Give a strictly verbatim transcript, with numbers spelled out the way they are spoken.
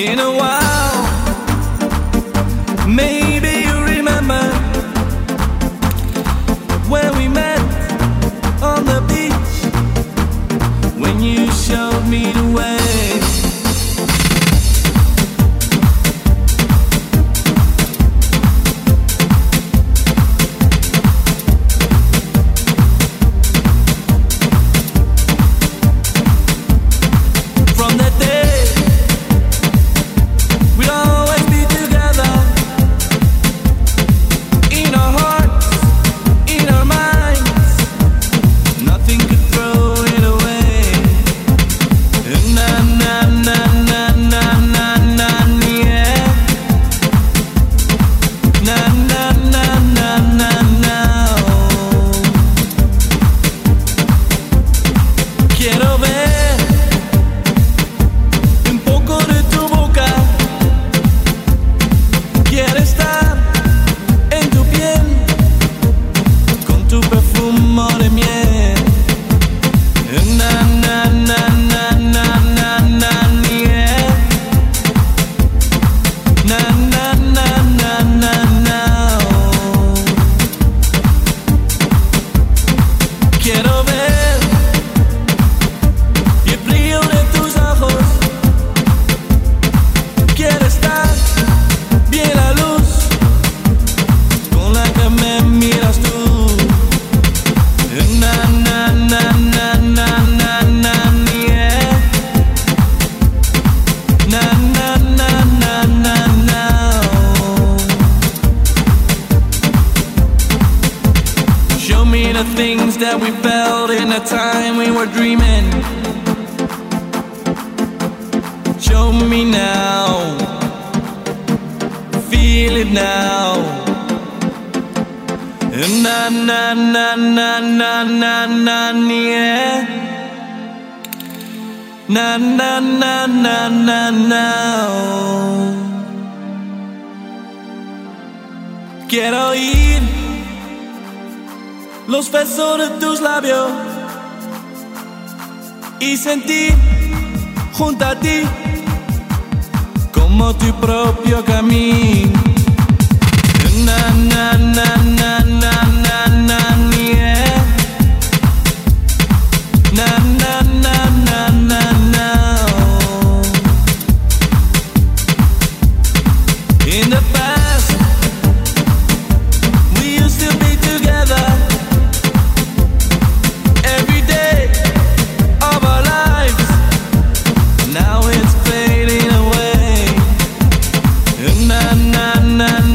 in a while. Maybe you remember when we met on the beach, when you showed me the way. Things that we felt in the time we were dreaming. Show me now, feel it now. Na na na na na na na yeah. Na na na na na na. Quiero ir los besos de tus labios y sentir junto a ti como tu propio camino. Na na na na na na na yeah. Na na na na na na. In the past we used to be together. Now it's fading away. Na na na